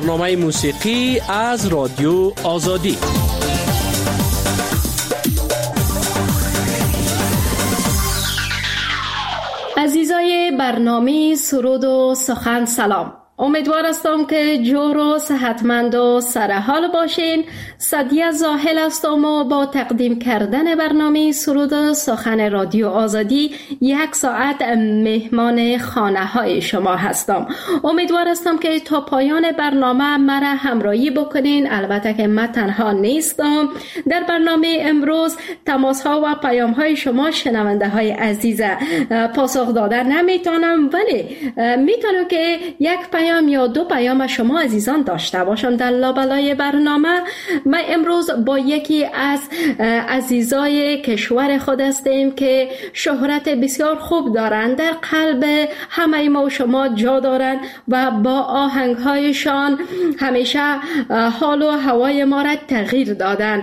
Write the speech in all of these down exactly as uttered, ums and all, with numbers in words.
برنامه موسیقی از رادیو آزادی. عزیزای برنامه سرود و سخن سلام. امیدوار هستم که جور و صحتمند و سرحال باشین. سعدیه زاهل هستم و با تقدیم کردن برنامه سرود و سخن رادیو آزادی یک ساعت مهمان خانه های شما هستم. امیدوار هستم که تا پایان برنامه مرا همراهی بکنین. البته که من تنها نیستم. در برنامه امروز تماس ها و پیام های شما شنونده های عزیز پاسخ دادن نمیتونم، ولی میتونم که یک پیام یا دو پیام شما عزیزان داشته باشم در لابلای برنامه. ما امروز با یکی از عزیزای کشور خود هستیم که شهرت بسیار خوب دارند، در قلب همه ما و شما جا دارند و با آهنگهایشان همیشه حال و هوای ما را تغییر دادن.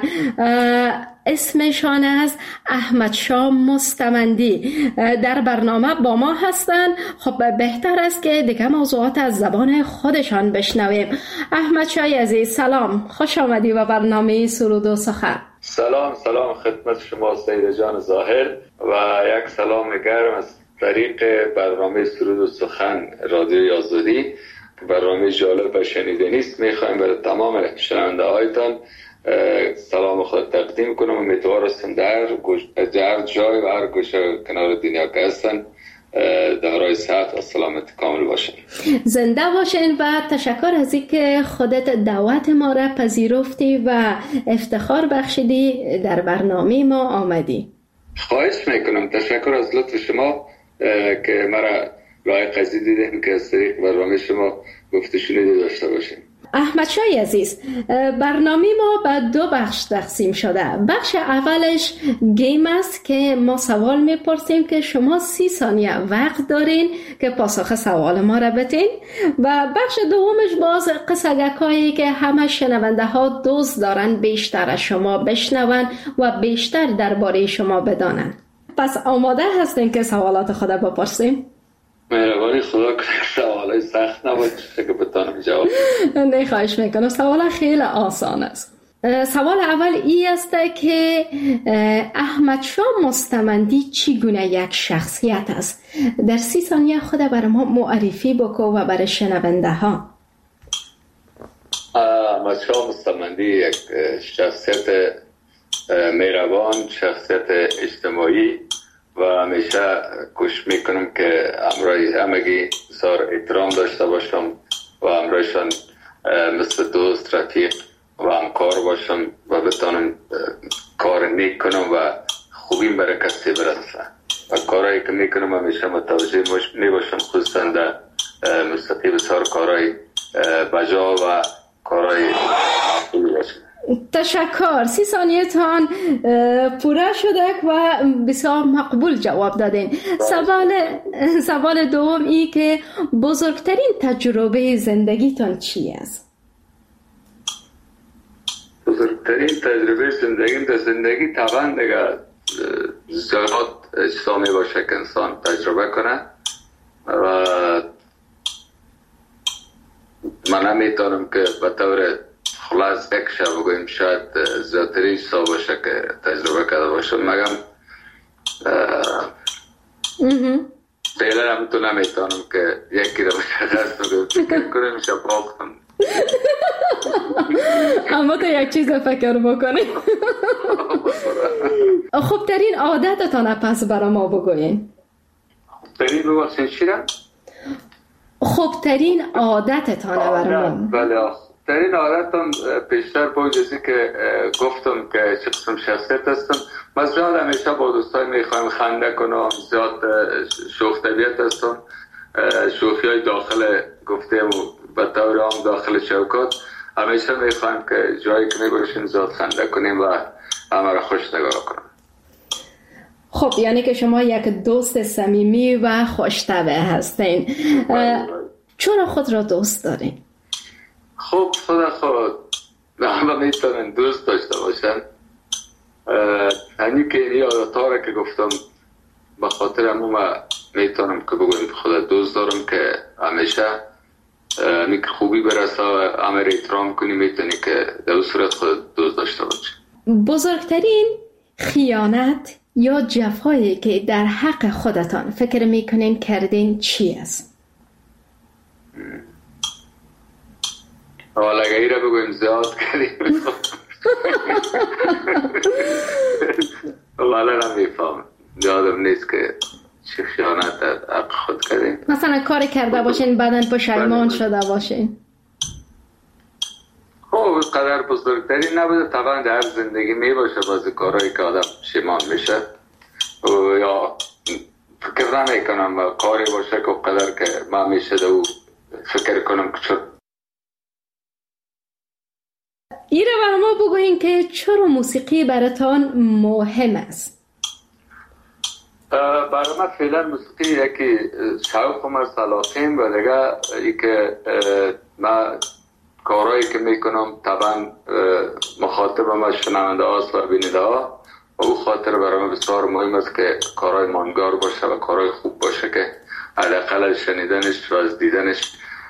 اسمشان است احمد شاه مستمندی. در برنامه با ما هستند. خب بهتر است که دیگه موضوعات از زبان خودشان بشنویم. احمد شاه عزیز سلام، خوش آمدی به برنامه سرود و سخن. سلام سلام خدمت شما سیده جان ظاهر و یک سلام گرم از طریق برنامه سرود و سخن رادیوی آزادی. برنامه جالب و شنیدنی است. میخوایم برای تمام شنونده هایتان سلام خود تقدیم کنم. امیدوار هستم در هر جای و هر گوشه کنار دنیا که هستن دارای صحت و سلامت کامل باشن. زنده باشین و تشکر از اینکه خودت دعوت ما را پذیرفتی و افتخار بخشیدی در برنامه ما آمدی. خواهش میکنم. تشکر از لطف شما که مرا لایق از دیدین که از طریق برنامه شما گفته شنیده داشته باشیم. احمد شاه عزیز، برنامه ما به دو بخش تقسیم شده. بخش اولش گیم است که ما سوال میپرسیم که شما سی ثانیه وقت دارین که پاسخ سوال ما را بدین، و بخش دومش باز قصگکایی که همه شنونده ها دوست دارن بیشتر از شما بشنون و بیشتر درباره شما بدانن. پس آماده هستین که سوالات خود بپرسیم؟ مهربانی خدا کنه سوالای سخت نباشه که بتونم جواب. نه خواهش میکنم. سوال خیلی آسان است. سوال اول ای است که احمد شاه مستمندی چگونه یک شخصیت است؟ در سی ثانیه خود برای ما معرفی بکن و برای شنونده ها. احمد شاه مستمندی یک شخصیت مهربان، شخصیت اجتماعی و همیشه کوشش میکنم که همراهی همگی بسیار احترام داشته باشم و همراهشان مثل دوست، رفیق و همکار باشم و بتانم کار نیک کنم و خوبیم برای کسی برسم و کارهایی که میکنم همیشه متوجه میباشم، خصوصا در موسیقی بسیار کارهای بجا و کارهای خوبی باشم. تشکر. سی ثانیه تان پوره شده و بسیار مقبول جواب دادین. سوال سوال دوم ای که بزرگترین تجربه زندگیتان چی است؟ بزرگترین تجربه زندگی در زندگی طبعا دیگه زیاد اجتماعی باشه که انسان تجربه کنه و من نمیتونم که به طور خلاص یک شب بگویم شاید زیادتری سا باشه که تجربه کرده باشم، مگم فعلا هم تو نمیتونم که یکی رو مشخص بگویم فکر کنم شب باختم. اما تو یک چیز فکر بکنیم. خوبترین عادتتان پس برای ما بگوین. خوبترین ببخشین چی را؟ خوبترین عادتتان برای ما. بله در این عادتم پیشتر با جزی که گفتم که چه قسم شخصیت هستم، من زیاد همیشه با دوستای میخوایم خنده کنم، زیاد شوخ طبیعت هستم، شوخی های داخل گفتیم و طور عام داخل شوکات همیشه میخوایم که جایی که میباشیم زیاد خنده کنیم و همه را خوش نگاه کنم. خب یعنی که شما یک دوست صمیمی و خوش‌طبع هستین. چرا خود را دوست دارین؟ خب خدا خود همه میتونن دوست داشته باشن. همین که این عادت‌ها را که گفتم به خاطر همون میتونم که بگویم خدا دوست دارم که همیشه میک خوبی برسه و همه را احترام کنی، میتونی که در صورت خود دوست داشته باشی. بزرگترین خیانت یا جفایی که در حق خودتان فکر میکنین کردین چی است؟ حالا اگه ای را بگویم زیاد کردیم والا نمیفهم، یادم نیست که چه خیانت در حق خود کردیم. مثلا کاری کرده باشین بعدن پشیمان شده باشین. خب قدر بزرگتری نبوده، طبعا در زندگی می باشه بعضی کارهایی که آدم پشیمان میشه یا فکر نمی کنم کاری باشه که قدر که من میشه دو فکر کنم که چون ایره برای ما بگوین که چرا موسیقی براتان مهم است؟ برای من فعلا موسیقی یکی شوق و سلاطین و دیگه ای که من کارهایی که میکنم طبعا مخاطب ما شنونده هاست و بیننده ها و او خاطر برای من بسیار مهم است که کارهای ماندگار باشه و کارهای خوب باشه که حداقل شنیدنش و از دیدنش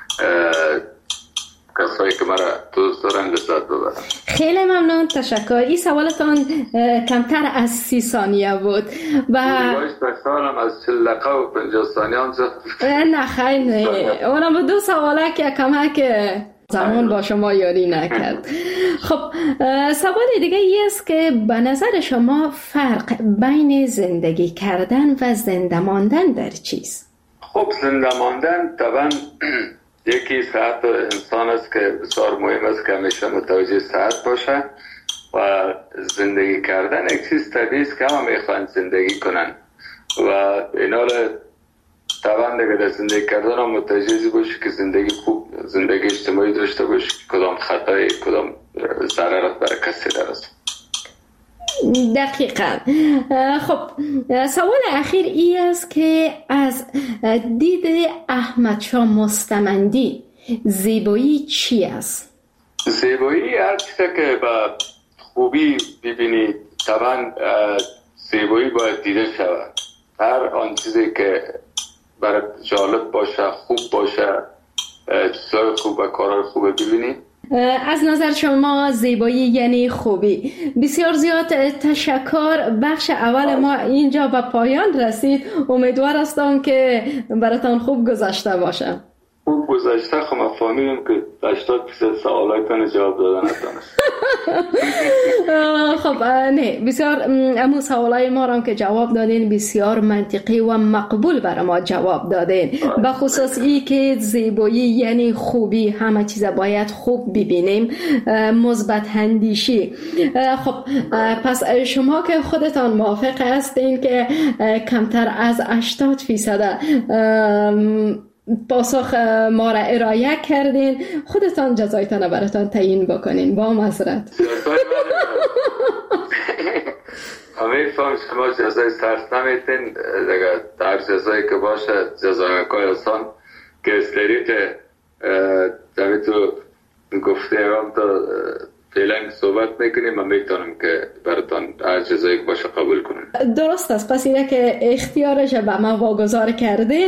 کسایی که مرا دوست دارن لذت ببرن. خیلی ممنون، تشکر. این سوالتان کمتر از سی ثانیه بود و سالم از چل دقیقه و پنجاه ثانیه هم زد. نه خیلی نه، اونم دو سواله که کمک زمان با شما یاری نکرد. خب سوال دیگه ای است که به نظر شما فرق بین زندگی کردن و زنده ماندن در چیست؟ خب زنده ماندن طبعا یکی صحت انسان است که بسیار مهم است که همیشه متوجه صحت باشه و زندگی کردن یک چیز طبیعی است که همه میخوان زندگی کنن و اینا را طبعا دیگه در زندگی کردن هم متوجه باشی که زندگی خوب زندگی اجتماعی داشته باشی که کدام خطای کدام ضررت برای کسی درست. دقیقا. خب سوال اخیر ای است که از دید احمد شاه مستمندی زیبایی چی است؟ زیبایی هر چیزی که با خوبی ببینی طبعا زیبایی باید دیده شود. هر آن چیزی که برای جالب باشه، خوب باشه، چیزای خوب و کارهای خوب ببینی. از نظر شما زیبایی یعنی خوبی. بسیار زیاد تشکر. بخش اول ما اینجا به پایان رسید. امیدوار هستم که براتان خوب گذشته باشه. خوب گذشته. خب من فهمیدم که هشتاد درصد سوالاتون جواب دادن نتونست. خب نه، بسیار امو سوالای ما هم که جواب دادین بسیار منطقی و مقبول برای ما جواب دادین. به خصوص ای که زیبایی یعنی خوبی، همه چیز باید خوب ببینیم، مثبت اندیشی. خب پس شما که خودتان موافق هستین که کمتر از هشتاد فیصد پاسخ ما را ارائه کردین، خودتان جزایتان براتان تعیین بکنین با معذرت. همه فهم شما جزای سرس نمیتین دیگه، در جزایی که باشه جزای مکای آسان که از طریق جمعی تو گفته هم تا فعلا صحبت میکنیم، من میتونم که براتان هر جزایی که باشه قبول کنم. درست است. پس اینه که اختیارش به ما واگذار کردین.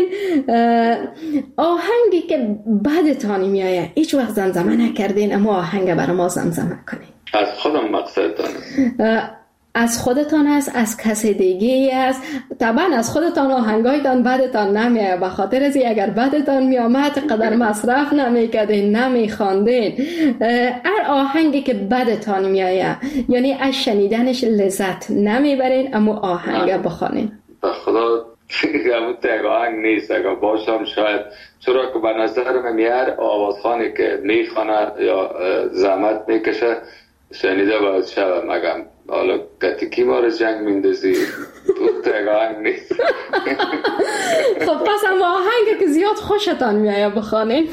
آهنگی که بعدتان میایه هیچ وقت زمزمه نکردین اما آهنگ برای ما زمزمه کنین. از خودم مقصدتان از خودتان است، از کسی دیگه است. طبعا از خودتان آهنگایتان بعدتان نمیایه، به خاطر از اگر بعدتان میامد قدر مصرف نمیکردین، نمیخواندین. هر آهنگی که بعدتان میایه یعنی از شنیدنش لذت نمیبرین اما آهنگ بخوانین. به خدا همون تک آهنگ نیست، اگر باشم شاید، چرا که به نظر من هر آوازخانی که میخوانه یا زحمت میکشه شنیده باید شود. مگم حالا کتیکی ما رو جنگ میندازی تو تک آهنگ نیست. خب پس اما آهنگ که زیاد خوشتان میایه بخوانین.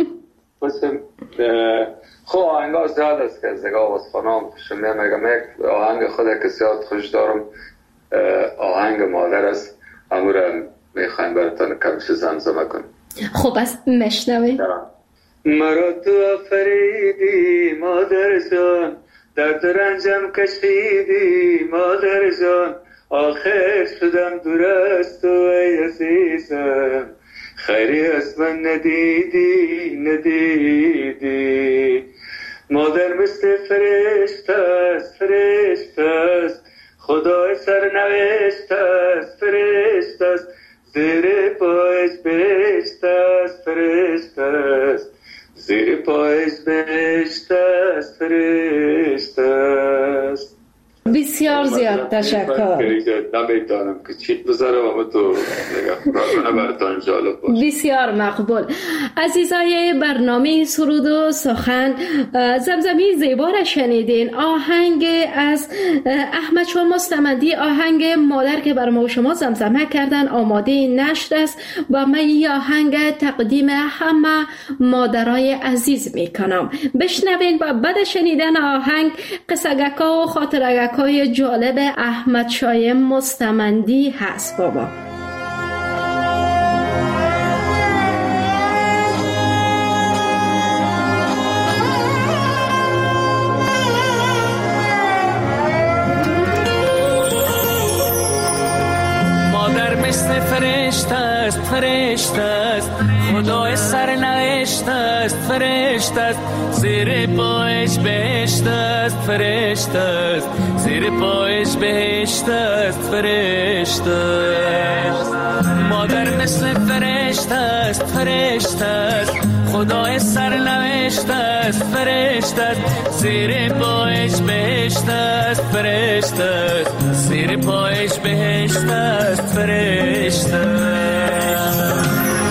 خب آهنگ ها زیاد است که از دیگه آوازخانه هم شنیده. مگم یک آهنگ خود که زیاد خوش دارم آهنگ مادر است، امو را میخوایم براتان کمش زمزمه کنم. خب از مشنوی. مرا تو آفریدی مادر جان، درد رنجم کشیدی مادر جان، آخر شدم دور از تو ای عزیزم، خیری از من ندیدی ندیدی. مادر مثل فرشته است فرشته است، خدای سرنوشت است فرشته است، زیر پایش بهشت است فرشته است، زیر پایش بهشت است فرشته است. بسیار زیاد تشکر. نمیدانم که چی بذارم اما تو نگاه براتان جالب باشه. بسیار مقبول. عزیزای برنامه سرود و سخن، زمزمی زیبا را شنیدین. آهنگ از احمد شاه مستمندی، آهنگ مادر که بر ما شما زمزمه کردن، آماده نشر است و من این آهنگ تقدیم همه مادرای عزیز میکنم. بشنوین و بعد شنیدن آهنگ قصگکا و خاطرگکا های جالب احمد شاه مستمندی هست بابا. مادر مثل فرشته است فرشته است، خدای سرنوشت است فرشته است، زیر پایش بهشت است فرشته است، زیر پایش بهشت است فرشته است. مادر مثل فرشته است فرشته است، خدای سرنوشت است فرشته است، زیر پایش بهشت است فرشته است، زیر پایش بهشت است فرشته است.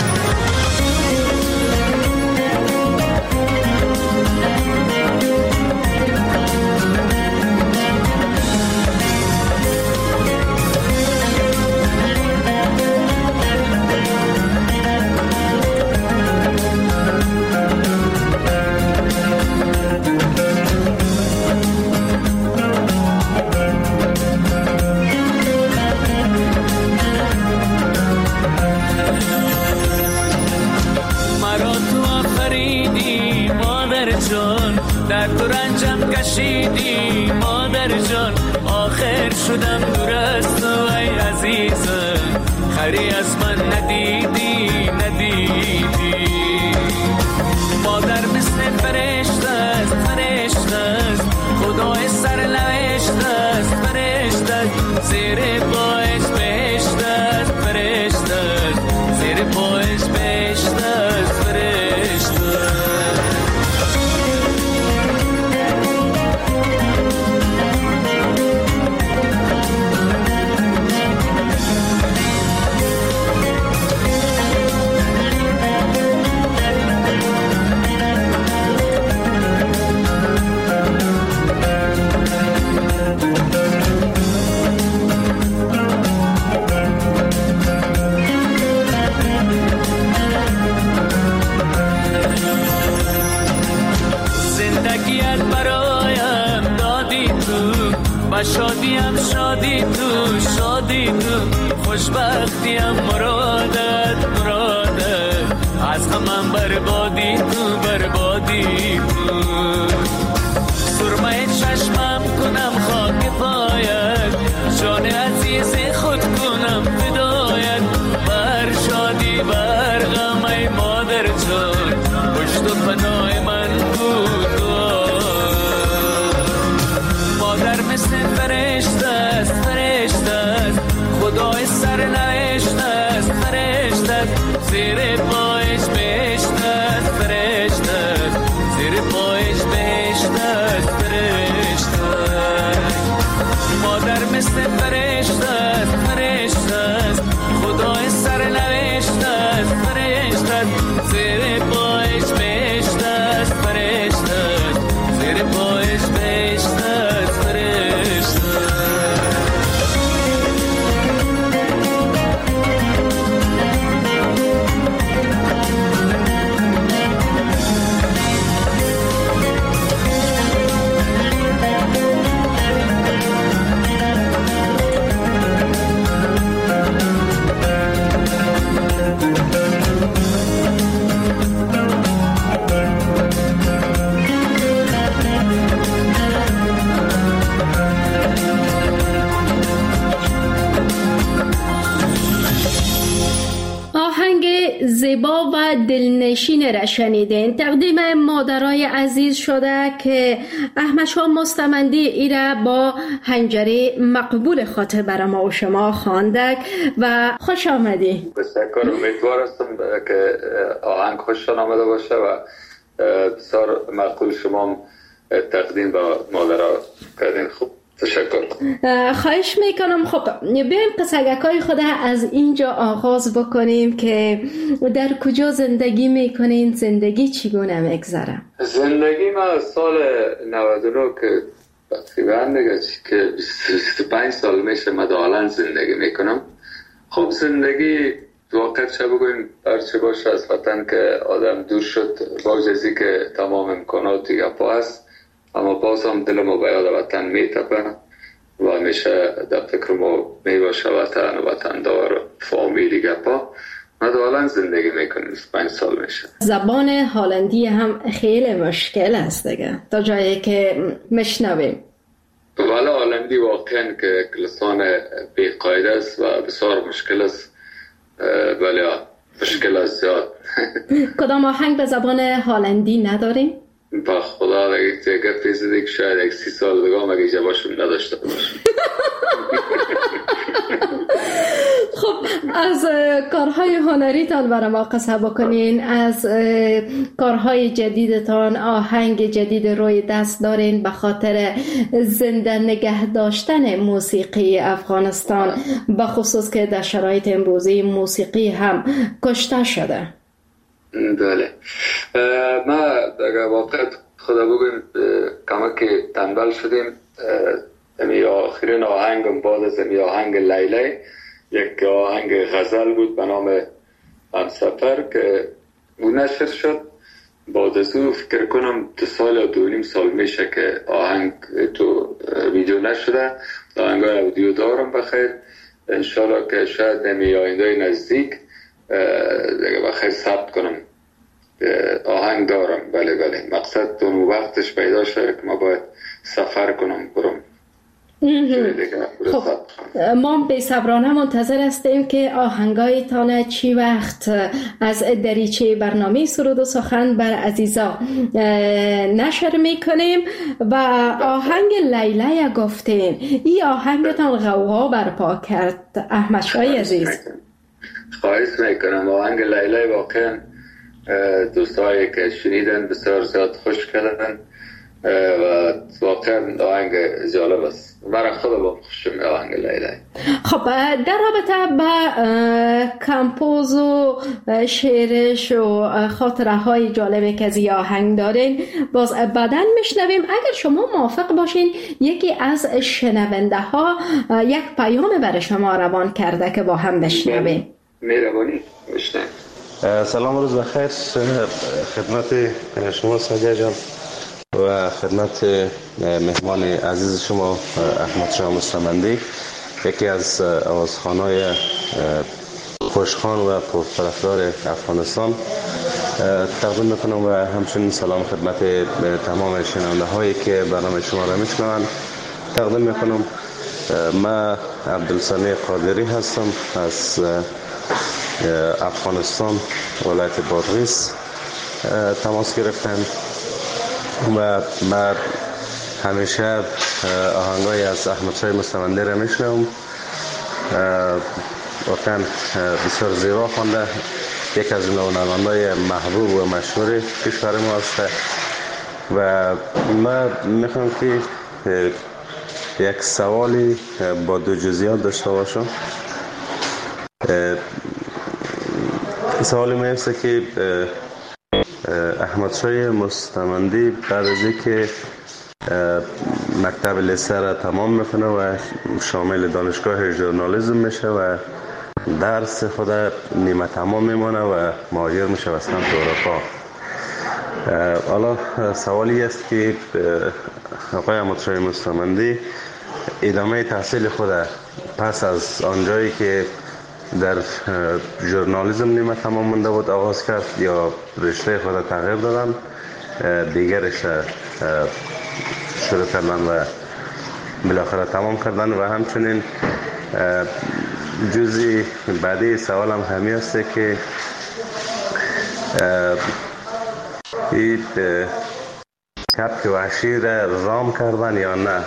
در تو رنجم کشیدی مادر جان، آخر شدم دور از تو ای عزیزم، خری از من ندیدی ندیدی. مادر مثل فرشته است فرشته است، خدای سرنوشت است فرشته است، زیر پایش بهشت است فرشته است، زیر پایش بهشت است فرشته است. و شادیم شادی تو شادی تو، خوشبختیم مرادت مرادت، از همم بربادی تو بربادی تو. سرمه چشمم کنم خاک پایت، جان عزیز خود کنم فدایت، بر شادی بر غم ای مادر جان، پشت و پناه من بود. مادر مثل فرشته است فرشته است، خدای سرنوشت است فرشته است، زیر پایش بهشت است فرشته است، زیر پایش بهشت است فرشته است. مادر مثل فرشته است فرشته است، خدای سرنوشت است فرشته است، زیر پایش بهشت است فرشته است، زیر پایش بهشت است فرشته است. زیبا و دلنشین را شنیدین. تقدیم مادرای عزیز شده که احمد شاه مستمندی ایره با حنجره مقبول خاطر برای ما و شما خواندک و خوش آمدی. بسیار امیدوار هستم که آهنگ خوششان آمده باشه و بسیار مقبول شما تقدیم با مادرها کردین. خوب، تشکر. خواهش میکنم. خب بیایم قصگکای خود از اینجا آغاز بکنیم که در کجا زندگی میکنین، زندگی چگونه میگذره؟ زندگی ما سال نود و نه که تقریبا دیگه که بیست و پنج سال میشه مدالن زندگی میکنم. خب زندگی واقعا چه بگویم هرچه باشه از وطن که آدم دور شد با جزی که تمام امکانات گپا هست، اما باز هم دل ما به یاد وطن میتپه و همیشه در فکر ما میباشه وطن و وطن دار فامیلی گپا. مدالن زندگی میکنیم، بیست و پنج سال میشه. زبان هلندی هم خیلی مشکل است دیگه تا جایی که میشنویم. ولی هلندی واقعا که لسان بی‌قاعده است و بسیار مشکل است، ولی مشکل است زیاد. کدام آهنگ به زبان هلندی نداریم؟ با خدا اگه تیگه پیزده که شاید یک سی سال دیگه هم اگه جواشم نداشته باشم. خب از کارهای هنریتان برای ما قصه بکنین، از کارهای جدیدتان. آهنگ جدید روی دست دارین به خاطر زنده نگه داشتن موسیقی افغانستان، به خصوص که در شرایط امروزی موسیقی هم کشته شده. بله، ما در واقع خدا بگویم کمک تنبل شدیم. امی آخرین آهنگم بعد از امی آهنگ لیلی یک آهنگ غزل بود به نام همسفر که اون نشر شد. بعد از او فکر کنم دو سال یا دو نیم سال میشه که آهنگ تو ویدیو نشده. آهنگ های اودیو دارم بخیر، انشالله که شاید امی آینده نزدیک دیگه بخیر ثبت کنم. آهنگ دارم، بله بله. مقصد اون وقتش پیدا شده که ما باید سفر کنم برم. خب ما به صبرانه منتظر هستیم که آهنگایتان چی وقت از دریچه برنامه سرود و سخن بر عزیزا نشر میکنیم. و آهنگ لیلی گفتین، این آهنگتان غوغا برپا کرد احمد شاه عزیز. خواهش میکنم. آهنگ لیلی واقعا دوستایی که شنیدن بسیار زیاد خوش کردن و واقعا آهنگ جالب است. برای خود با خوشم آهنگ لیلی. خب در رابطه با کمپوز و شعرش و خاطره های جالبی که از آهنگ دارین باز بعداً میشنویم. اگر شما موافق باشین یکی از شنونده ها یک پیام برای شما روان کرده که با هم بشنویم. مهربانی بشنویم. سلام، روز بخیر خدمت شما سادیا جان و خدمت مهمان عزیز شما احمد شاه مستمندی، یکی از آوازخوان‌های خوشخوان و پرطرفدار افغانستان. تقدیم میکنم و همچنین سلام خدمت تمام شنونده هایی که برنامه شما را میشنوند. تقدیم میکنم. من عبدالسمیع قادری هستم از افغانستان، ولایت بادغیس تماس گرفتم و من همیشه آهنگای از احمد شاه مستمندی را میشنوم. واقعا بسیار زیبا خوانده، یک از نواننده‌های محبوب و مشهور کشور ما است و من میخوام که یک سوالی با دو جزئیات داشته باشم. سوالی ما است که احمد شاه مستمندی بعد از اینکه مکتب لیسه را تمام میکنه و شامل دانشگاه ژورنالیسم میشه و درس خود نیمه تمام میمونه و مهاجر میشه به سمت اروپا. حالا سوالی است که آقای احمد شاه مستمندی ادامه تحصیل خود پس از آنجایی که در ژورنالیسم نیمه تمام مونده بود آغاز کرد یا رشته خود تغییر دادن، دیگر رشته شروع کردن و بالاخره تمام کردن؟ و همچنین جزئی بعدی سوالم همین است که این کبک وحشی را رام کردن یا نه،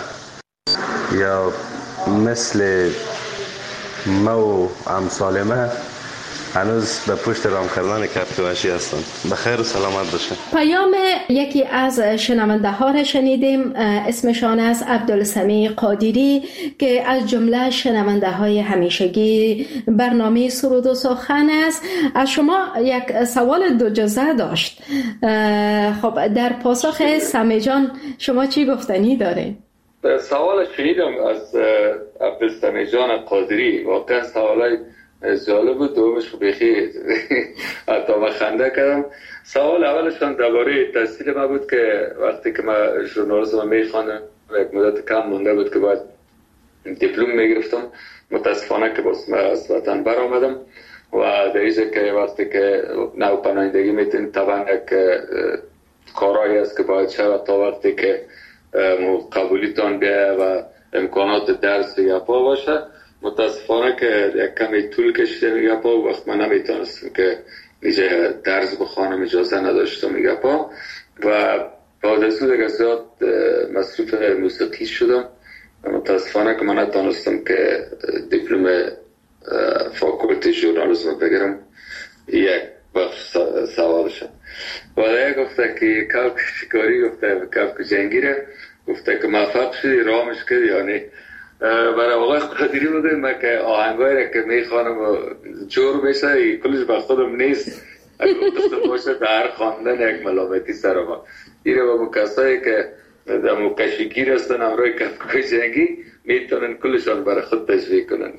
یا مثل ما و امثال ما هنوز به پشت رام کردن کبک وحشی هستند. بخیر و سلامت باشه. پیام یکی از شنونده ها را شنیدیم، اسمشان است عبدالسمیع قادری که از جمله شنونده های همیشگی برنامه سرود و سخن است. از شما یک سوال دو جزء داشت. خب در پاسخ سمی جان شما چی گفتنی دارین؟ سوال شنیدم از عبدالسمیع جان قادری، واقعا سوالای جالب بود. دومش بخیر حتی من خنده کردم. سوال اولشان درباره تحصیل ما بود که وقتی که من ژورنالیسم میخواندم یک مدت کم مونده بود که باید دیپلم میگرفتم. متاسفانه که باز من از وطن برآمدم و در اینجا که وقتی که نو پناهندگی میتونید طبعا یک کارایی است که باید شود تا وقتی که قبولیتان بیایه و امکانات درس یا پا باشه. متاسفانه که یک کمی طول کشیده میگه پا و وقت من نمیتونستم که اینجا درس بخوانم، اجازه نداشتم میگه پا و بعد از اون دیگه زیاد مصروف موسیقی شدم و متاسفانه که من نتونستم که دیپلم فاکولتی ژورنالیسم بگیرم. یک بخش سوالشم و دیگه گفته که کبک شکاری، گفته کبک جنگیره، گفته که موفق شدی رامش کردی یا نه. برای آقای قادری بودیم من که آهنگایی را که میخوانم و جور میشه کلش به خودم نیست، گفته باشه در خواندن یک ملامتی سر ما. این را با کسایی که در مکشگیر هستن امروی کبکای جنگی میتونن کلشان برای خود تشویق کنن.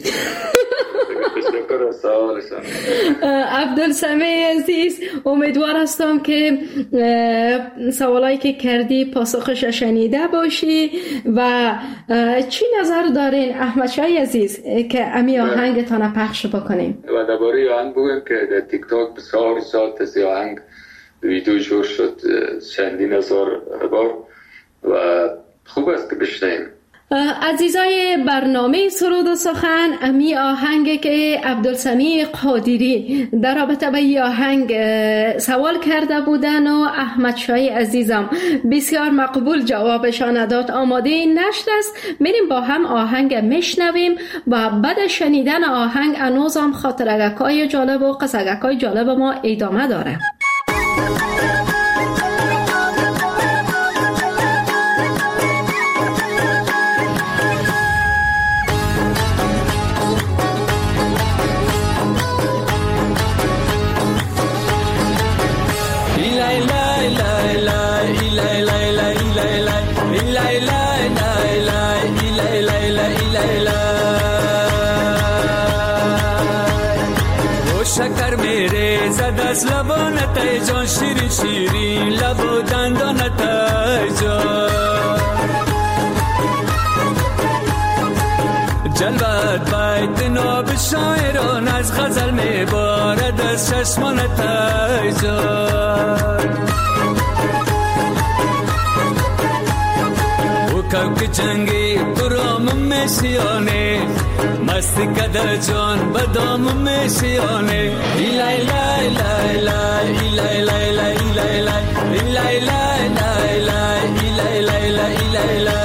تشکر از سوالشان. عبدالسمیع عزیز، امیدوار هستم که سوالایی که کردی پاسخش شنیده باشی. و چی نظر دارین احمد شای عزیز که امی آهنگتان پخش بکنیم؟ و درباره آهنگ بگویم که در تیک تاک بسیار ساعت از آهنگ ویدیو جور شد چندین هزار بار و خوب است که بشنیم. عزیزای برنامه سرود و سخن، امی آهنگ که عبدالسمیع قادری در رابطه با این آهنگ سوال کرده بودن و احمد شای عزیزم بسیار مقبول جوابشان داد. آماده نشت است، میریم با هم آهنگ میشنویم و بعد شنیدن آهنگ انوزم خاطرگکای جالب و قصگکای جالب ما ادامه داره. شکر میره زد از لبانت ای جان، شیرین شیرین لب و دندانت ای جان، جلوت بیت ناب شاعران از غزل میبارد از چشمانت ای جان. او کبک جنگی برام میشیانه، مستی کدر جان بدام میشیانه. ایلای لای لای لای ایلای لای لای ایلای لای ایلای لای لای لای ایلای لای لای ایلای لای.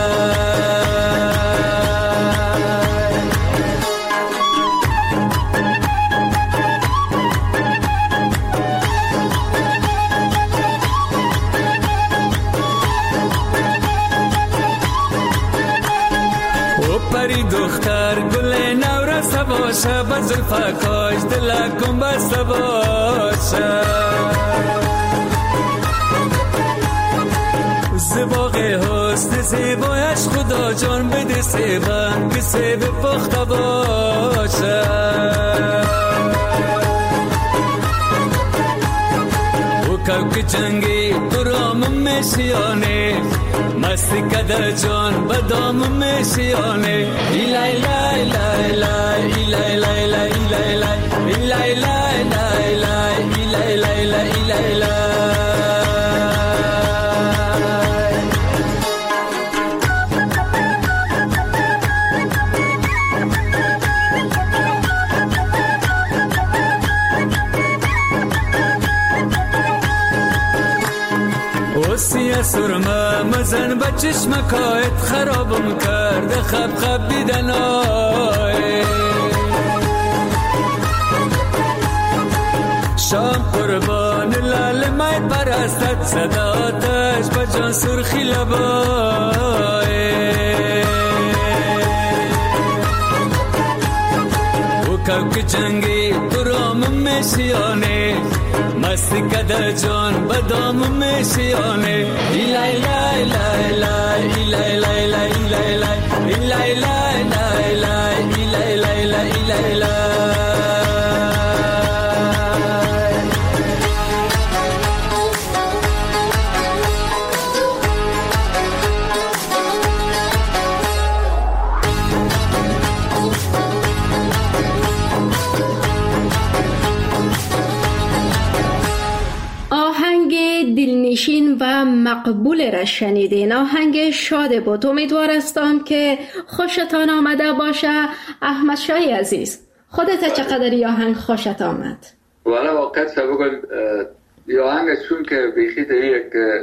پری دختر گل نورس باشه، بزلفکاش دلکم بسته باشه، زباق حسن زیبایش خدا جان بده سیبم که سیب پخته باشه. او کبک جنگی برام میشیانه، مستی کدر جان بدام میشیانه. ایلای لای لای لای ایلای لای لای ایلای لای ایلای لای لای لای ایلای لای لای ایلای لای. سرمه مزن به چشمکایت خرابم کرد خب خب دیدن آی شام قربان لال مای پرستت صداتش به جان سرخی لبای او کوک جنگی درام میشیانه مستی کده جان بدام میشیانه ایلای لای لای لای ایلای لای لای ایلای لای ایلای لای لای لای ایلای لای لای ایلای لای دلنشین و مقبول را شنیدین. آهنگ شاد بود. امیدوار هستم که خوشتان آمده باشه. احمد شای عزیز، خودت چقدر این آهنگ خوشت آمد؟ والا واقعا بگم این آهنگ چون که بیخی در یک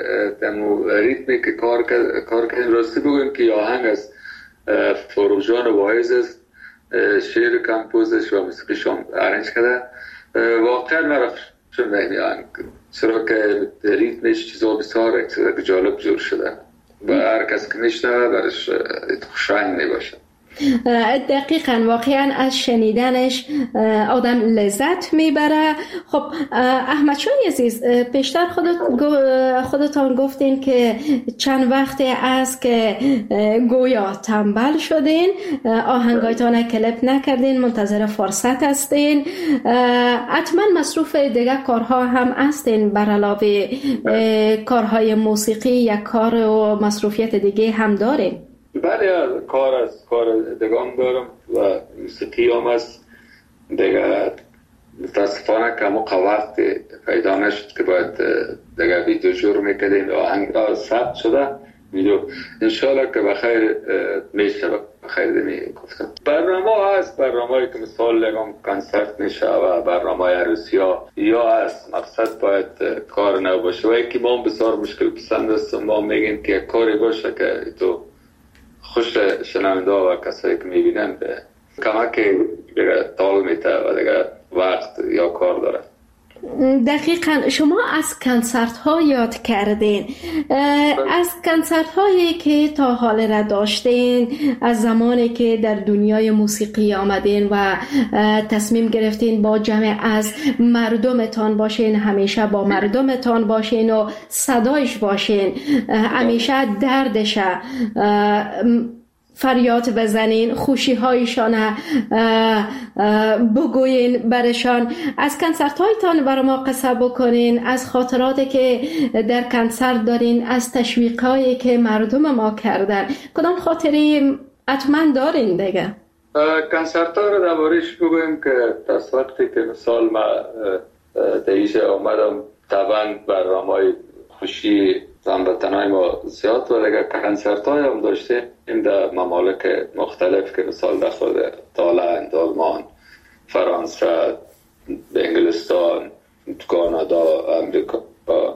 دمو ریتمی که کار کار کنیم راستی بگم که این آهنگ از فروغ جان واعظ است، شعر کمپوزش و موسیقیش هم ارنج کرده. واقعا مرا چون این آهنگ چرا که ریتمش چیزا بسیار جالب جور شده و هر کس که میشنوه برش خوشایند میباشه. دقیقاً واقعاً از شنیدنش آدم لذت میبره. خب احمد شای عزیز، پیشتر خودت خودتان گفتین که چند وقتی است که گویا تنبل شدین، آهنگایتان کلیپ نکردین، منتظر فرصت هستین. حتما مصروف دیگه کارها هم هستین بر علاوه کارهای موسیقی یا کار و مصروفیت دیگه هم دارین؟ بله، کار از کار دگام دارم و موسیقی هم است دیگه. متاسفانه که موقع وقت پیدا نشد که باید دیگه ویدیو جور میکردیم. آهنگ ثبت شده ویدیو، انشالله که بخیر میشه. بخیر دمی گفتم برنامه هست، برنامه که مثال لگم کنسرت میشه و برنامه عروسی ها یا هست. مقصد باید کار نو باشه و یکی ما بسیار مشکل پسند است. ما میگیم که کاری باشه که تو خوش شنونده و کسایی که میبینن به کمک دیگه تال میته و دیگه وقت یا کار داره. دقیقاً شما از کنسرت ها یاد کردین. از کنسرت هایی که تا حال را داشتین، از زمانی که در دنیای موسیقی آمدین و تصمیم گرفتین با جمع از مردمتان باشین، همیشه با مردمتان باشین و صدایش باشین، همیشه دردش فریاد بزنین، خوشی هایشان بگوین برشان. از کنسرت هایتان برای ما قصه بکنین، از خاطراتی که در کنسرت دارین، از تشویق هایی که مردم ما کردن. کدام خاطری حتما دارین دیگه؟ کنسرت ها رو دربارش بگویم که از وقتی که مثال ما دیشه آمدم طبعا برنامه خوشی هموطنای ما زیاد و دیگه کنسرت های هم داشته این در ممالک مختلف که مثال در خود تایلند، آلمان، فرانسه، انگلستان، کانادا، امریکا،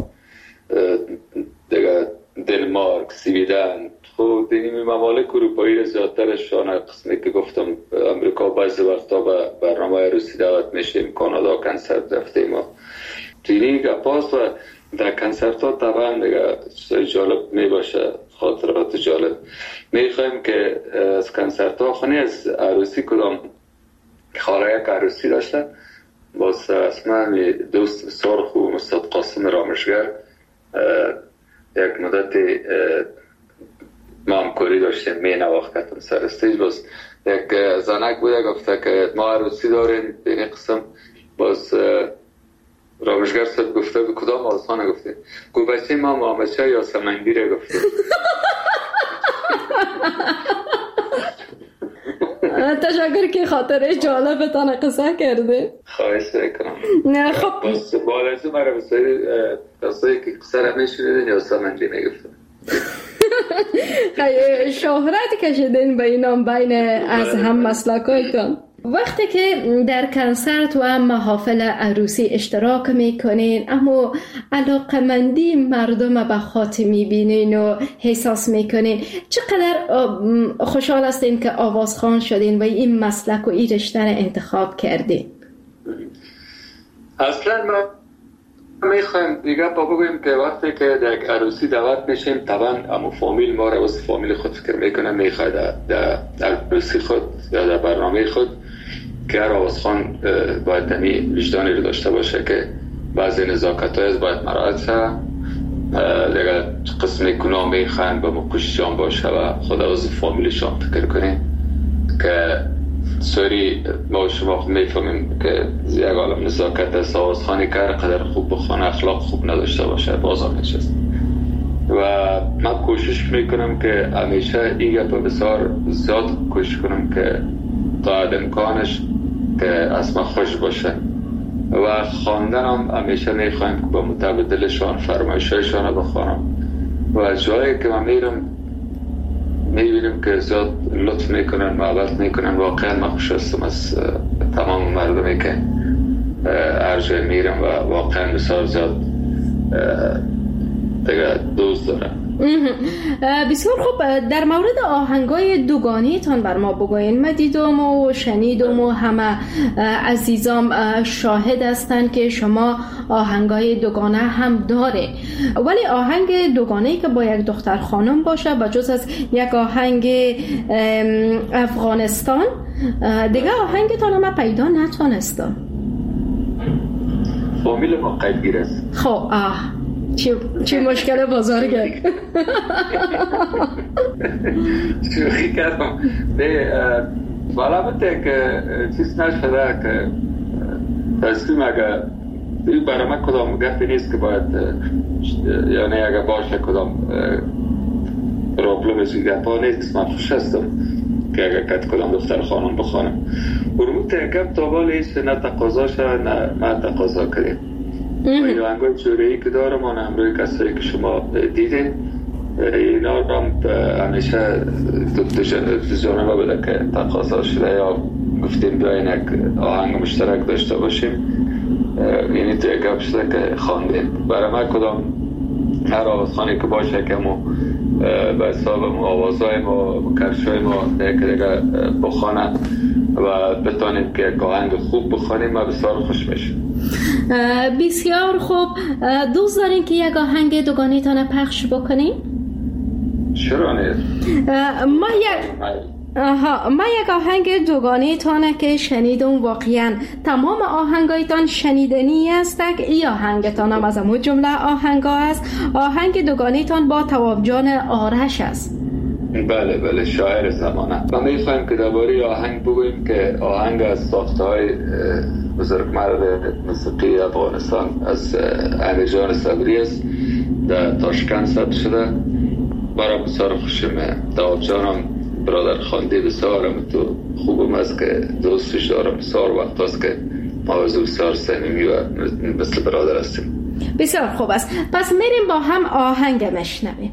دیگه دنمارک، سویدن. خب این ممالک اروپایی زیادترشان قسمی که گفتم امریکا بعضی وقتا به برنامه عروسی دعوت میشیم، کانادا کنسرت رفتیم و دیگه گپاست و در کنسرت ها طبعا دیگه چیزای جالب می باشه، خاطرات جالب. می خواهیم که از کنسرت ها خونی از عروسی کدام خاله یک عروسی داشته باز اسمه دوست بسیار خوب استاد قاسم رامشگر یک مدت ما همکاری داشتیم، می نواختم سر استیج. باز یک زنک بوده گفته که ما عروسی داریم به این قسم. باز رامشگر صاحب گفته به کدام آسانه گفته گو بچه ما مامچه یا سمنگیره گفته. تشکر که خاطره جالبتان قصه کرده. خواهش میکنم. نه خب بس بالازو مرا بسایی قصه که قصه را میشنیدین یا سمنگی میگفتن. شهرت کشیدین به اینام بین از هم مسلکایتان. وقتی که در کنسرت و محافل عروسی اشتراک میکنین اما علاقمندی مردم به خاطر میبینین و احساس میکنین، چقدر خوشحال هستین که آوازخوان شدین و این مسلک و این رشته را انتخاب کردین؟ اصلا ما میخوایم دیگه با بگویم که وقتی که در یک عروسی دعوت میشیم طبعا امو فامیل ما را واسه فامیل خود فکر میکنه، میخواد در عروسی خود یا در برنامه خود که هر آوازخوان باید دمی وجدانی رو داشته باشه که بعضی نزاکت های باید مراعات شه، دیگه قسم گناه میخواین به مکششان باشه و خدا واسه فامیلشان فکر کنیم که سوری ما شما میفهمیم که یک عالم نزاکت است. آوازخوانی که هر قدر خوب بخوانه اخلاق خوب نداشته باشه بازار نشست و من کوشش میکنم که همیشه این گپ بسیار زیاد کوشش کنم که تا امکانش که از ما خوش باشه و خواندن هم همیشه میخوایم که با متبادلشان فرمایشایشان رو بخوانم و جایی که من میرم میبینیم که زیاد لطف میکنن، محبت میکنن. واقعا من خوش هستم از تمام مردمی که هر جای میرم و واقعا بسیار زیاد دیگه دوست دارم. بسیار خوب. در مورد آهنگای دوگانی تان بر ما بگوین. من دیدم و شنیدم و همه عزیزام شاهد هستند که شما آهنگای دوگانه هم داره، ولی آهنگ دوگانه‌ای که با یک دختر خانم باشه با جز از یک آهنگ افغانستان دیگه آهنگتان هم پیدا نتونستم. فامیل ما قیدگیر است. خب آه چی چی مشکل بزرگه. شوخی کردم. نه والا بته که چیز نشده که تصمیم اگه این برای من کدام گفتی نیست که باید یعنی اگه باشه کدام پروبلمش این گفت نیست. من خوش هستم که اگه کت کدام دختر خانم بخوانم برمون تنکم تا بالا ایست نه تقاضا شد نه من تقاضا کردیم. این آهنگای جوره‌ای که دارم آن همروی کسایی که شما دیدین اینا رو همیشه تو جانبه بوده که تقاضا شده یا گفتیم بیاین یک آهنگ مشترک داشته باشیم، یعنی تو یک گپ شده که خواندیم. برای من کدام هر آوازخوانی که باشه که ما به حساب آوازهای ما کرشای ما دیگه دیگه بخوانه و بتانیم که یک آهنگ خوب بخوانیم و بسیار خوش میشه. بسیار خوب. دوست دارین که یک آهنگ دوگانه تانه پخش بکنیم؟ چرا نیست؟ ما یک آها ما یک آهنگ دوگانه تانه که شنیدم واقعا تمام آهنگایتان شنیدنی است. ای آهنگتان هم از همون جمله آهنگا است. آهنگ دوگانه تان با تواب جان آرش است. بله بله شاعر زمانه. ما میخوایم که درباره آهنگ بگوییم که آهنگ از ساخته های بزرگمرد موسیقی افغانستان از احمد جان صبری است. در تاشکند ثبت شده. برای بسیار خوشمه. تواب جانم برادر خانده بسیارم تو خوبم است که دوستش دارم. بسیار وقت است که ما از بسیار صمیمی و مثل برادر هستیم. بسیار خوب است. پس میریم با هم آهنگ مشنویم.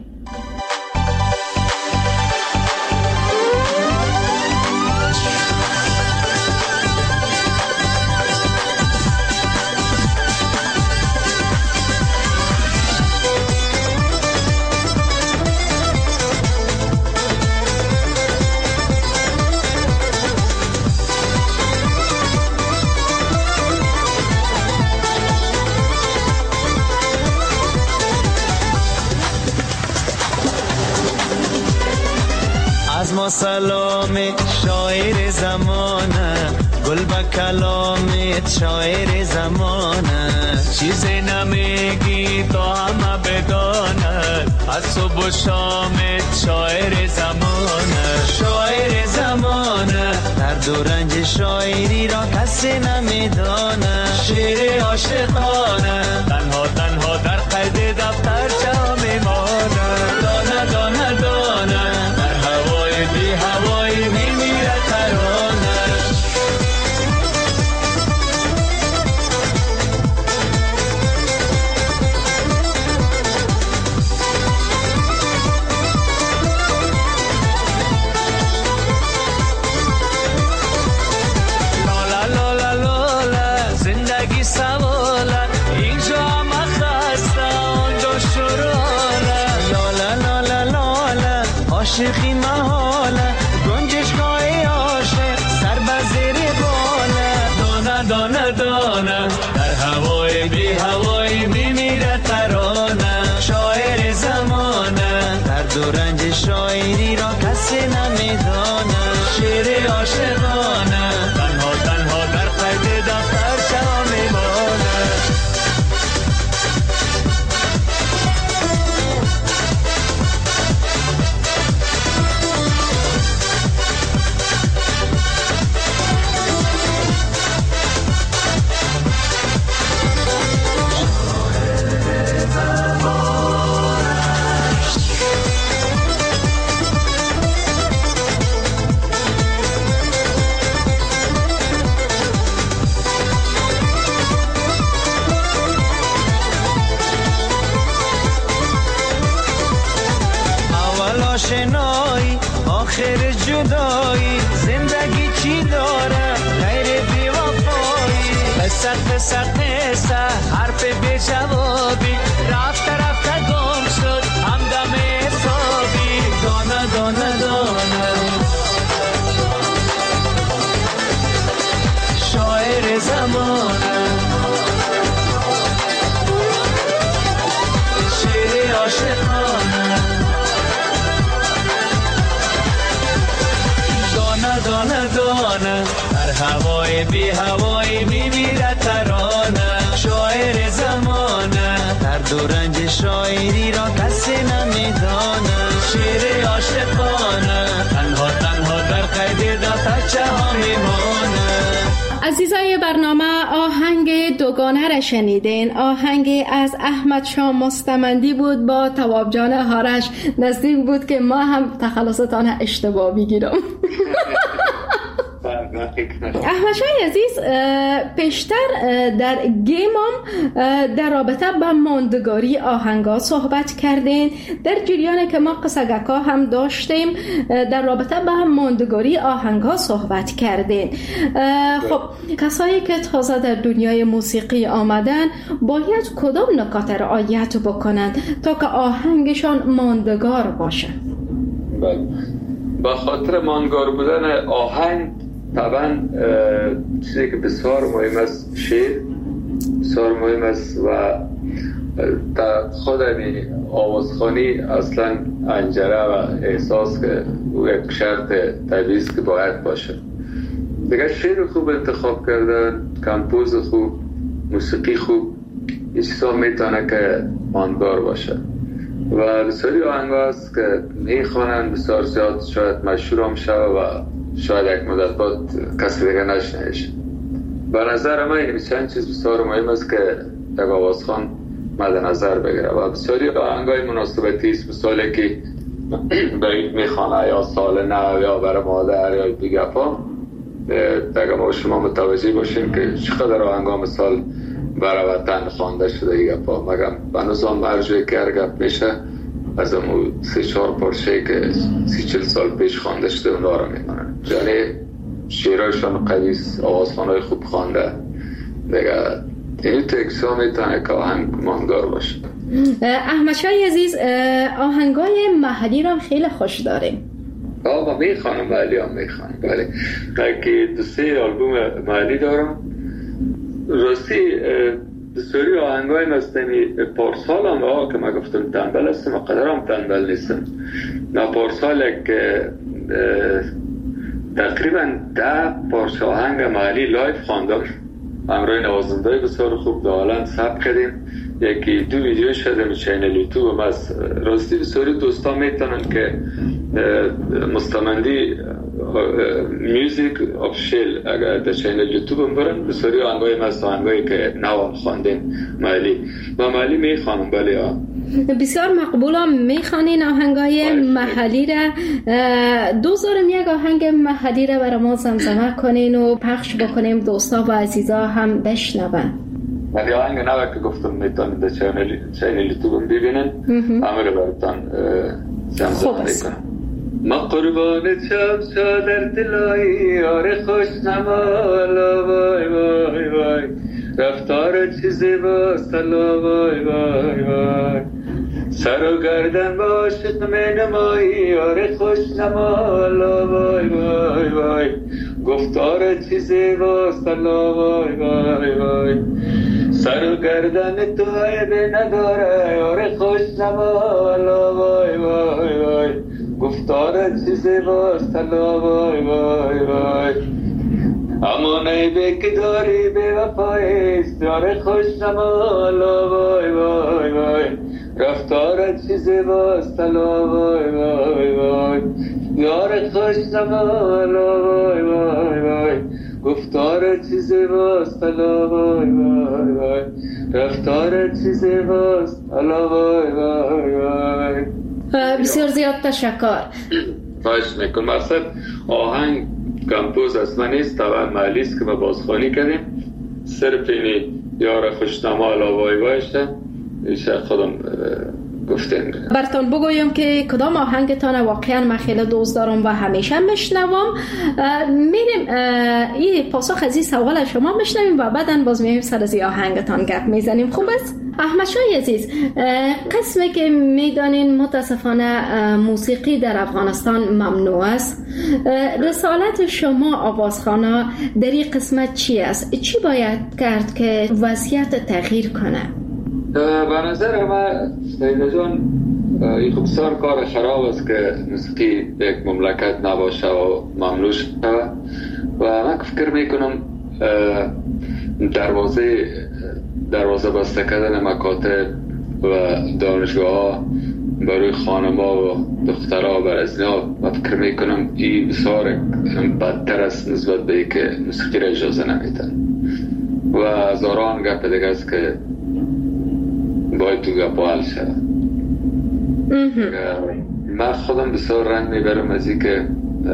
از ما سلام شاعر زمانه، گل با کلامت شاعر زمانه، چیزی نمیگی تا همه بدانه، از صبح و شامت شاعر زمانه، شاعر زمانه، درد و رنج شاعری را کسی نمیدانه، شعر عاشقانه تنها تنها در قید دفتر چه میمانه، دانه دانه دانه بی هوای میمیره ترانش. قصه قصه حرف بی جوابی رفت رفت گم شد همدم حسابی دانه دانه دانه شاعر زمانه شعر عاشقانه دانه دانه دانه در هوای بی هوای میمیره ترانه شاعر زمانه در دو رنج شاعری را کسی نمیدانه شعر عاشقانه تنها تنها در قید دفترچه ها میمانه. عزیزای برنامه آهنگ دوگانه را شنیدین. آهنگ از احمد شاه مستمندی بود با تواب جان هارش. نزدیک بود که ما هم تخلصتان اشتباه بگیرم. احمد شاه عزیز پیشتر در گیمم در رابطه با ماندگاری آهنگا صحبت کردین. در جریان که ما قصگکا هم داشتیم در رابطه با ماندگاری آهنگا صحبت کردین. خب کسایی که تازه در دنیای موسیقی آمدن باید کدام نکات رعایت بکنند تا که آهنگشان ماندگار باشه؟ با خاطر ماندگار بودن آهنگ طبعا چیزی که بسیار مهم است شعر بسیار مهم است و در خود آوازخوانی اصلا انجره و احساس که او یک شرط طبیعی است که باید باشه. دیگه شعر خوب انتخاب کردن، کمپوز خوب، موسیقی خوب، این چیزا میتونه که ماندگار باشه و بسیاری آهنگا هست که میخوانن بسیار زیاد شاید مشهور هم شد و شاید یک مدت بعد کسی دیگه نشنیدش. به نظر من این چند چیز بسیار مهم است که یک آوازخوان مد نظر بگیره و بسیاری آهنگای مناسبتی است، مثالی که بعید میخوانه یا سال نو یا برای مادر یا بیگپا دیگه ما شما متوجه باشیم که چقدر آهنگا مثال برای وطن خوانده شده دیگه پا مگم بنوزان مرجوی که هرگب میشه از امو سی چهار پارچه که سی چل سال پیش خوانده شده اونا رو میمانن. یعنی شیرایشان قویس، آوازخوانای خوب خوانده دیگه اینی تکسا میتونه که آهنگ ماندگار باشه. احمد شاه عزیز آهنگای محلی رو خیلی خوش داریم. آه من میخوانم محلی هم میخوانم ولی که دو سه آلبوم محلی دارم. راستی بسیاری آهنگای مستمی پارسال هم آه که من گفتم تنبل هستم و قدر هم تنبل نیستم. نه پارسال که تقریبا ده پارچه آهنگ محلی لایف خواندم همراه نوازنده بسیار خوب دالان ثبت کردیم. یکی دو ویدیو شده می چینل یوتیوب هم از راستی بسیاری دوستا میتونن که مستمندی میوزیک آفیشیل اگر در چینل یوتیوب هم برن بسیاری آهنگای مست آهنگایی که نوام خواندیم محلی و محلی میخوانم. بله ها بسیار مقبولم میخوانین آهنگای محلی را. دوزارم یک آهنگ محلی را برای ما زمزمه کنین و پخش بکنیم دوستا و عزیزا هم بشنون. ولی آهنگ نوه که گفتم میتونید در چینل یوتیوب ببینن همه رو براتان زمزمه میکنم. ما قربان چمچا در دلایی یار خوش نمالا وای وای وای رفتار چیزی با سلا وای وای وای سر و گردن با عاشق می نمایی یار خوش نمالا وای وای وای گفتار چیزی با سلا وای وای وای سر و گردن تو عیب نداره یار خوش نمالا وای وای وای گفتار چیزی با سلا وای وای وای اما نیبه که داری به وفایست یار خوش نمالا وای وای وای رفتار چیزی با سلا وای وای وای یار خوش نمالا وای وای وای گفتار چیزی با سلا وای وای وای رفتار چیزی با سلا وای وای وای. بسیار زیاد تشکر. خواهش میکنم. مقصد آهنگ کمپوز از من نیست، طبعا محلی است که ما بازخوانی کردیم. صرف اینی یار خوشنما لا وای وایشه ایشه خودم گفتیم. براتون بگویم که کدام آهنگتان واقعا من خیلی دوست دارم و همیشه میشنوم. میریم این پاسخ از این سوال شما میشنویم و بعداً باز میایم سر از این آهنگتان گپ میزنیم. خوب است؟ احمد شاه عزیز، قسمی که میدانین متاسفانه موسیقی در افغانستان ممنوع است، رسالت شما آوازخوانا در این قسمت چی است؟ چی باید کرد که وضعیت تغییر کنه؟ به نظر من سیده جان این بسیار کار خراب است که موسیقی یک مملکت نباشه و ممنوع شده و من فکر میکنم دروازه دروازه بسته کردن مکاتب و دانشگاه ها برای خانم‌ها و دخترها و ازنا من فکر میکنم این بسیار بدتر است نسبت به که موسیقی را اجازه نمیدن و هزاران گپ دیگه است که باید تو گپ حل شد. من خودم بسیار رنج میبرم از این که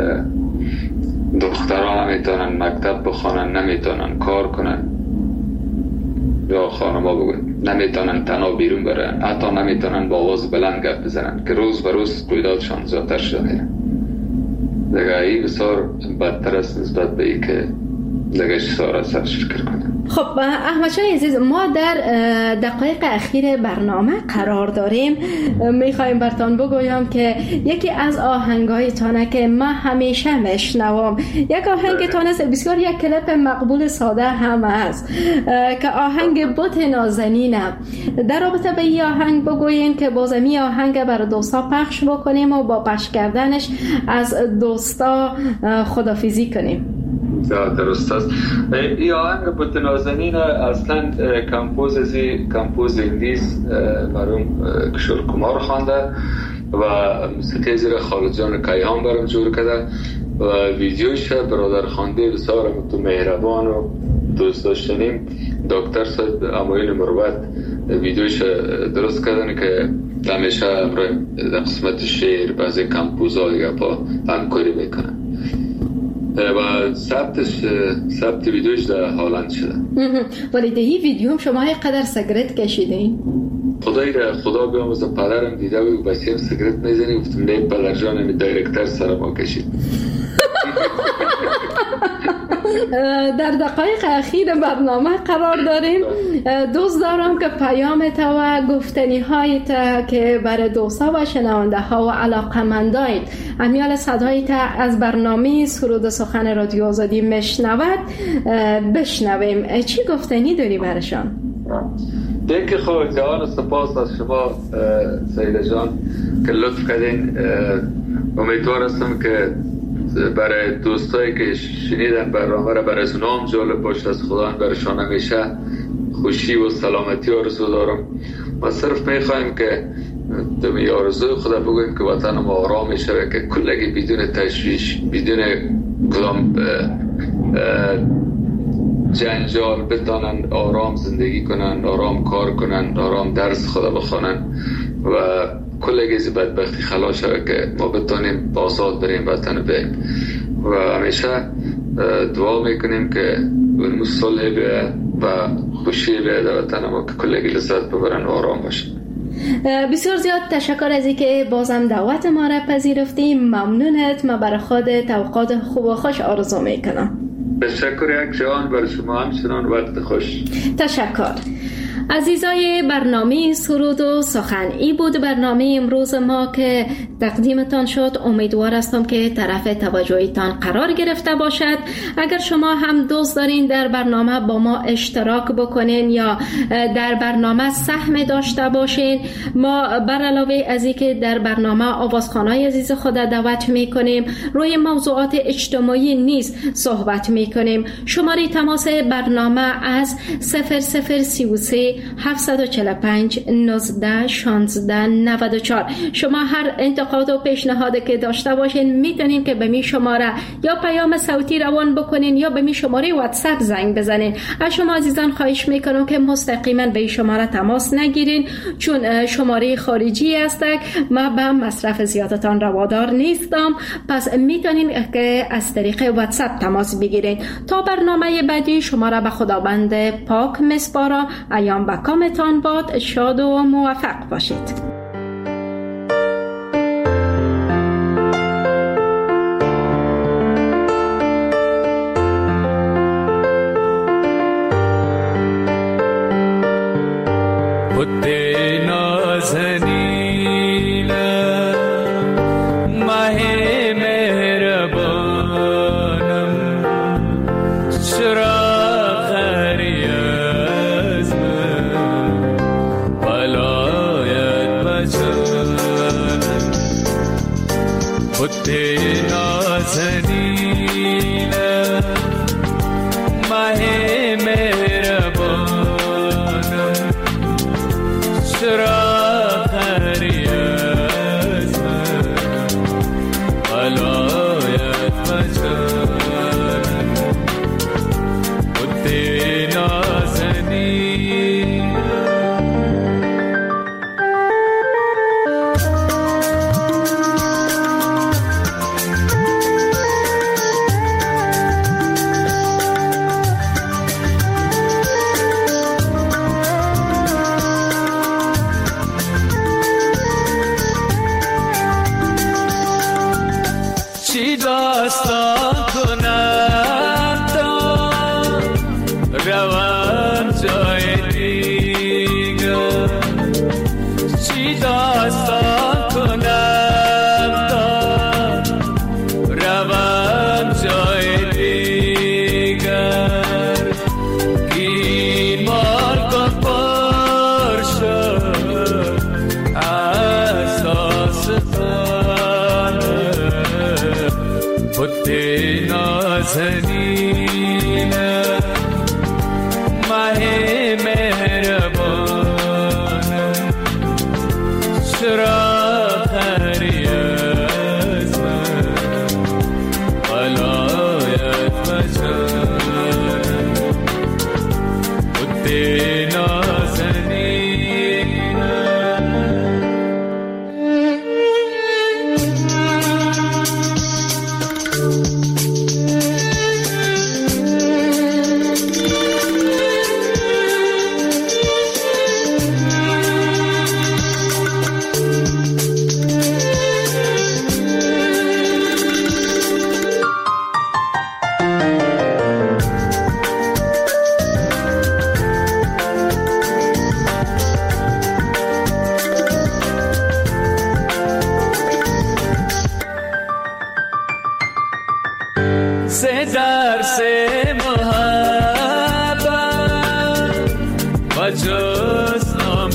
دخترها نمیتونن مکتب بخوانن، نمیتونن کار کنن، یا خانم‌ها بگوین نمیتونن تنها بیرون برن، حتی نمیتونن با آواز بلند گپ بزنن که روز به روز رویدادشان زیادتر شده میره. دیگه این بسیار بدتر است نسبت به این که دیگه چیزها را سرش فکر کنم. خب احمد شاه عزیز، ما در دقایق اخیر برنامه قرار داریم. میخوایم براتون بگویم که یکی از آهنگایتانه که من همیشه میشنوم، یک آهنگتان است بسیار یک کلیپ مقبول ساده هم است که آهنگ بت نازنینه. در رابطه به این آهنگ بگوین که بازمی آهنگ برای دوستا پخش بکنیم و با پخش کردنش از دوستا خدافیزی کنیم. درست است. این آهنگ بت نازنین اصلا کمپوز ازی کمپوز انگلیس مرحوم کشور کمار خوانده و موسیقی زیر خالد جان کیهان برام جور کرده و ویدیوش برادر خوانده بسیار تو مهربان و دوست داشتنیم دکتر صاحب امویل مروت ویدیوش درست کردن که همیشه در قسمت شعر بعضی کمپوزها دیگه با همکاری میکنن و ثبتش ثبت ویدیوش در هالند شده. ولی در این ویدیو شما قدر سیگرت کشیدین؟ خدای را خدا بیاموزه پدرم دیده و بسیم سیگرت میزنی گفتم نه پدر جانم دایرکتر سر ما کشید. در دقایق اخیر برنامه قرار داریم. دوست دارم که پیامت و گفتنی هایت که برای دوستا و شنونده ها و علاقمندایت امیال صدایت از برنامه سرود سخن رادیو آزادی میشنود بشنویم. چی گفتنی داری برشان؟ دیگه خود جوان سپاس از شما سیده جان که لطف کردین. امیدوار هستم که برای دوستایی که شنیدن برنامه را برای اونام جالب باشه، از خدا برشان همیشه خوشی و سلامتی آرزو دارم. ما صرف میخوایم که دمی آرزوی خدا بگویم که وطن ما آرام شوه، که کلگی بدون تشویش، بدون کدام جنجال بتانن آرام زندگی کنن، آرام کار کنن، آرام درس خدا بخونن و کلگی از بدبختی خلاص شوه که ما بتانیم آزاد بریم وطن بریم و همیشه دعا میکنیم که اون صلح بیه و خوشی بیه در وطن ما که کلگی لذت ببرن و آرام باشن. بسیار زیاد تشکر از اینکه بازم دعوت ما را پذیرفتی. ممنونت. ما برای خود توقعات خوب و خوش آرزو میکنم. تشکر یک جان برای شما همچنان. وقت خوش. تشکر. عزیزای برنامه سرود و سخن، ای بود برنامه امروز ما که تقدیمتان شد. امیدوار هستم که طرف توجهتان قرار گرفته باشد. اگر شما هم دوست دارین در برنامه با ما اشتراک بکنین یا در برنامه سهم داشته باشین، ما بر علاوه از اینکه در برنامه آوازخوانای عزیز خود دعوت میکنیم، روی موضوعات اجتماعی نیز صحبت میکنیم. شماره تماس برنامه از صفر صفر سی و سه هفت چهار پنج نوزده شانزده نود و چهار. شما هر انتقاد و پیشنهادی که داشته باشین میتونین که به می شماره یا پیام صوتی روان بکنین یا به می شماره واتساپ زنگ بزنین. از شما عزیزان خواهش میکنم که مستقیما به این شماره تماس نگیرین، چون شماره خارجی است. ما به مصرف زیادتان روادار نیستم، پس میتونین که از طریق واتساپ تماس بگیرین. تا برنامه بعدی شما را به خداوند پاک میسپارم. ایام بکامتان باد. شاد و موفق باشید. نازنین ماه مهربان چرا خری از من ولایت بجان خود نازنین سے در سے محبت و جز نام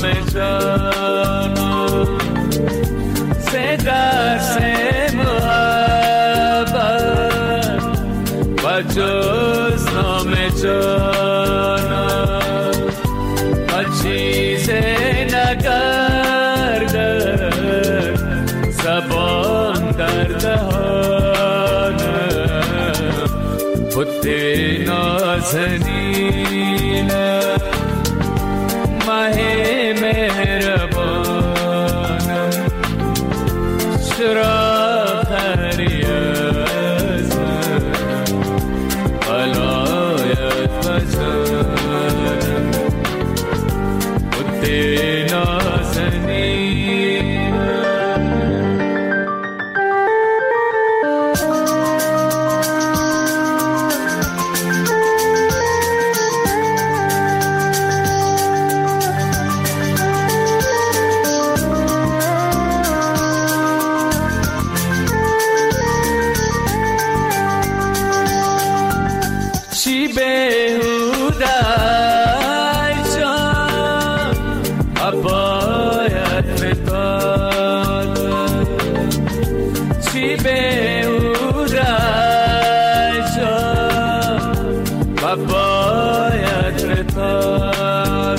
جانا سے در سے محبت و جز نام جانا و چیز نگردد زبان در دهان خود نازنین ماه مهربانم چرا خری از من ولایت بجانم خود نازنین چی بهوده ای جان باید فتاد چی بهوده ای جان باید فتاد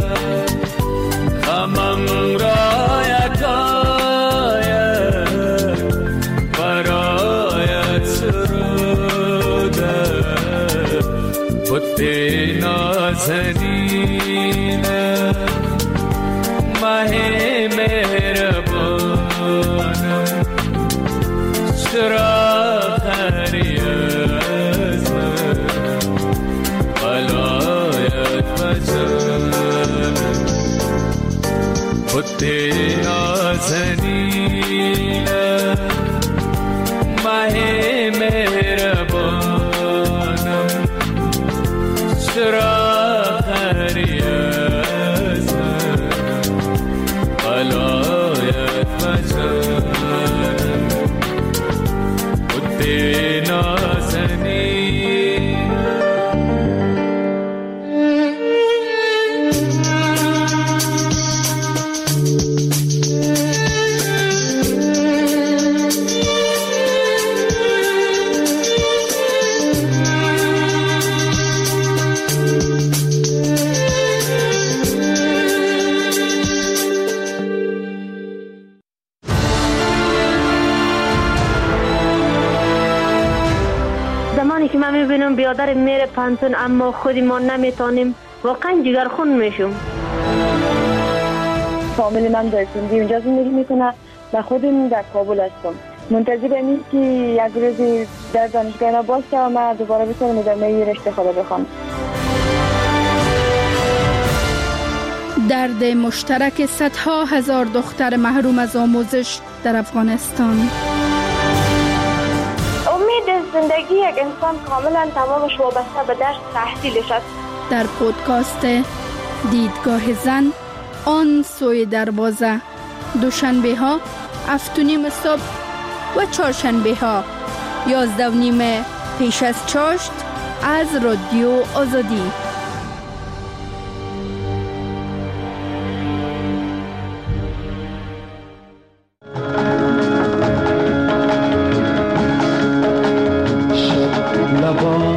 غمم را یکایک برایت سروده خود نازنین ماه مهربانم چرا خری از من ولایت بجانم خود نازنین ماه مهربانم چرا خری از من ولایت بجانم خود نازنین زمانی که من میبینم بیادر میره پانتون اما خودی ما نمیتونیم واقعا جگرخون میشم. فامیل من در سندی اونجا زندگی میکنه و خودم در کابل هستم. منتظر اینم که یک روزی در دانشگاه باشه و من دوباره بتونم در می رشته خدا بخوام. درد مشترک صدها هزار دختر محروم از آموزش در افغانستان. امید زندگی یک انسان کاملا تمامش وابسته به درس تحصیلش است. در پودکاست دیدگاه زن آن سوی دروازه، دوشنبه ها هفت و نیم صبح و چهارشنبه ها یازده و نیم پیش از چاشت از رادیو آزادی. لبان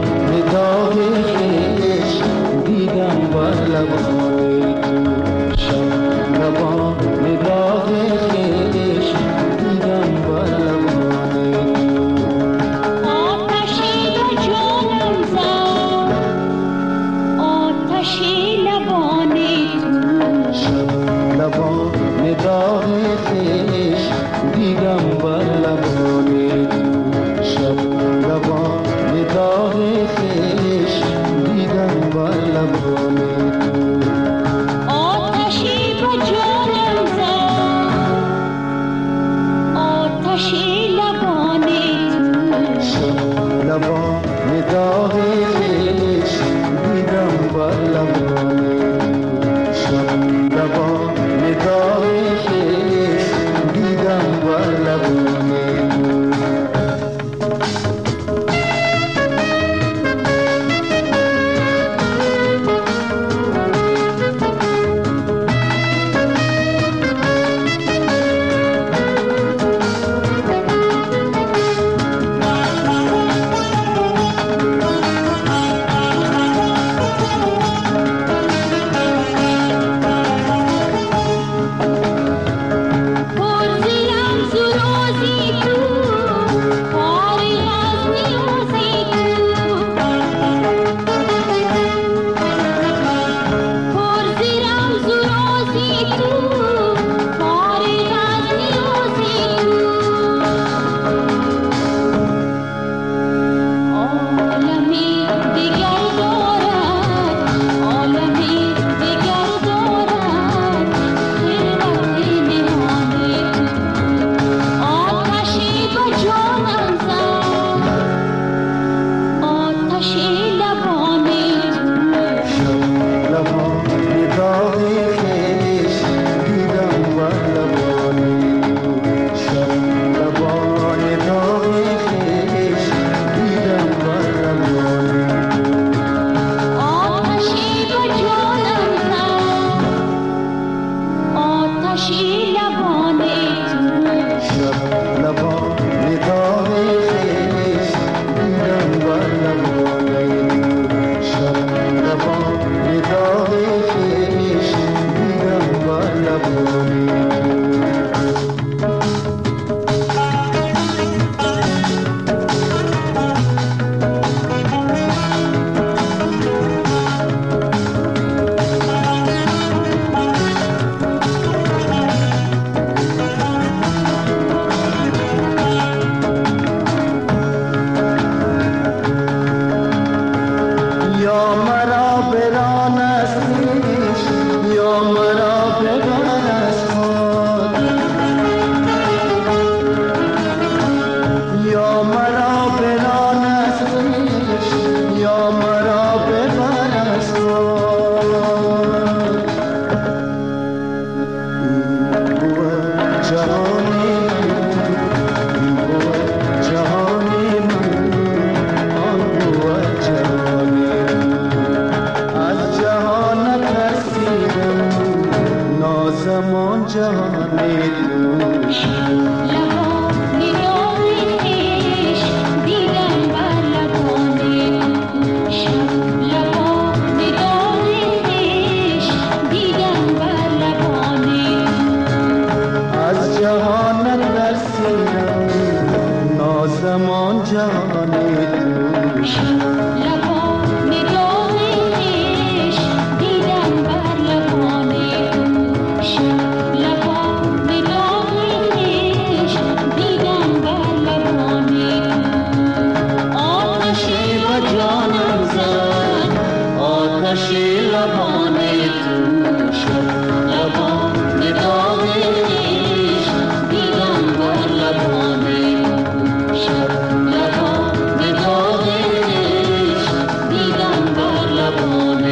آتش لبان تو شد لبان داغش دیدم بر لبان تو شد لبان داغش دیدم بر لبان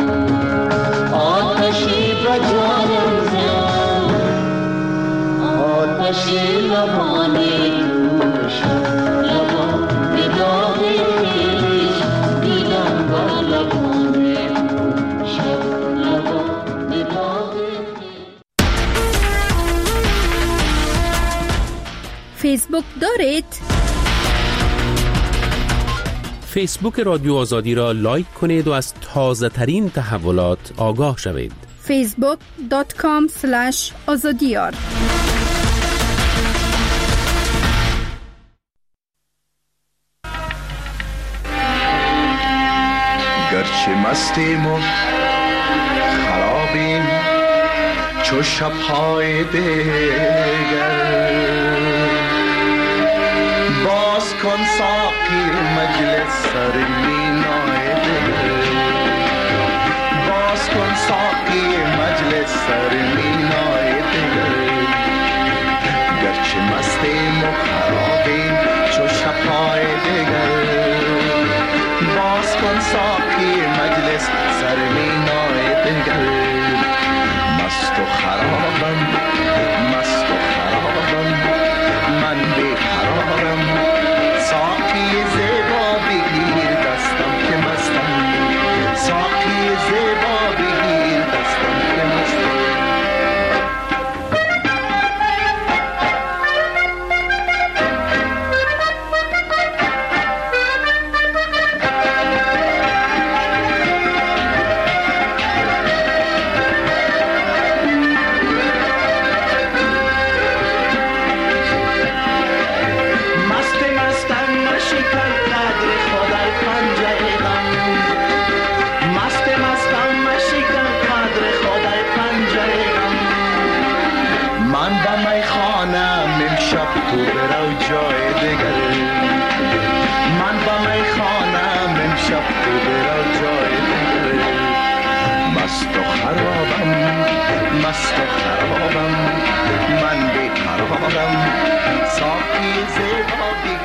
آتشی به جانم زد آتشی لبان تو شد لبان داغش دیدم بر لبان تو شد لبان داغش. فیسبوک دارید؟ فیسبوک رادیو آزادی را لایک کنید و از تازه ترین تحولات آگاه شوید. فیسبوک دات کام سلش آزادیار. گرچه مستیم و خرابیم چو شب‌های دیگر، باز کن ساقی مجلس سر مینای دگر، باز کن ساقی مجلس سر مینای دگر. گرچه مستیم و خرابیم چو شب‌های دیگر، باز کن ساقی مجلس سر مینای دگر. مست و خرابم مست و خرابم من بیقرارم، ساقی زیبا بگیر دستم که مستم، ساقی زیبا بگیر دستم که مستم. تو برو جای دیگر، من با می خانم امشب تو برو جای دیگر. مست و خرابم مست و خرابم من بیقرارم، ساقی زیبا